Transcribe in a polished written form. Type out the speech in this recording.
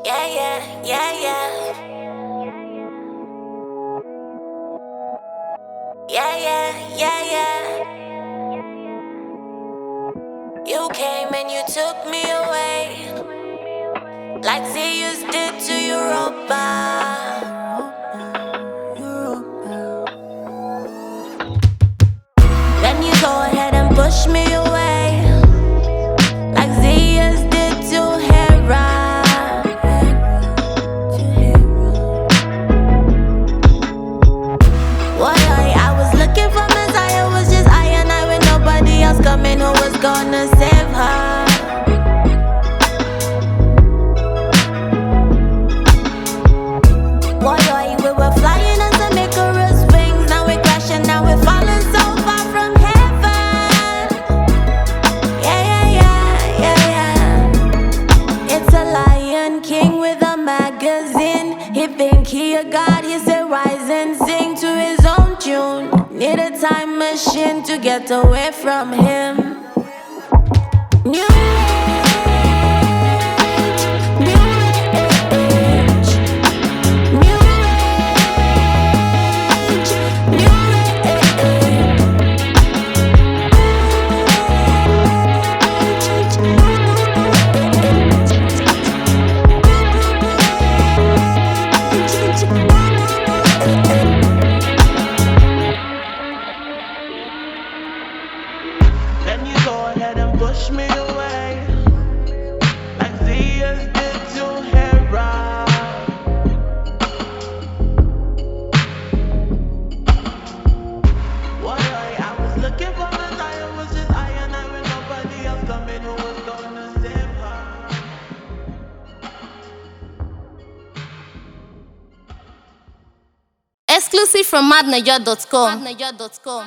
Yeah, yeah, yeah, yeah. Yeah, yeah, yeah, yeah. You came and you took me away, like Zeus did to Europa. Then you go ahead and push me away, like Zeus did to Hera. Why I was looking for Messiah, was just I and I with nobody else coming who was gonna save her. Why we were flying on some Icarus wings, now we're crashing, now we're falling so far from heaven. Yeah, yeah, yeah, yeah, yeah. It's a Lion King with a magazine. He think he a god, he say rise and sing to his own tune. Need a time machine to get away from him. New age, new age, new age, new Then you go ahead and push me away, like Zeus did to Hera. Why I was looking for Messiah, was just I and I with nobody else coming who was gonna save her. Exclusive from madnaja.com.